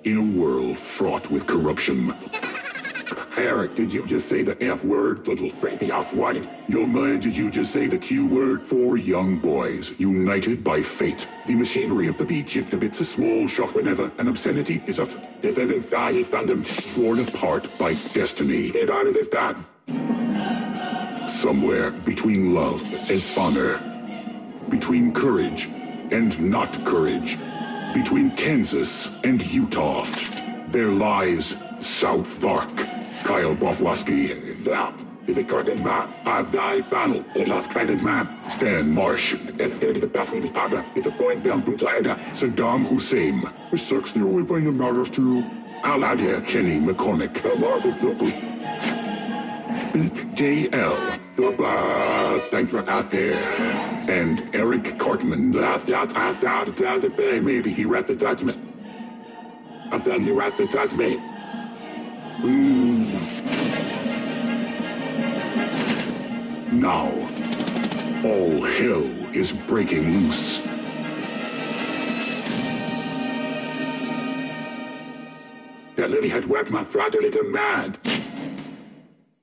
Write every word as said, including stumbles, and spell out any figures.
In a world fraught with corruption. Eric, did you just say the F word, little Frankie off-white? Yo, man, did you just say the Q word? Four young boys, united by fate. The machinery of the beat chipped a bits of small shock whenever an obscenity is uttered. This isn't fire, fandom, torn apart by destiny. It out of this dance. Somewhere between love and honor. Between courage and not courage. Between Kansas and Utah. There lies South Park. Kyle Bofwowski, that is a curtain man. I've died final. It lost credit man. Stan Marsh. It's going to the best of the partner. It's a point down from China. Saddam Hussein. The sex the only thing that matters to. Aladia Kenny McCormick. The Marvel Cookie. Big J L. The thank you out there. And Eric Cartman. Last out, last out, last out, maybe he read the judgment. I said he read the judgment. Mm. Now, all hell is breaking loose. That lady had worked my fragile little mad.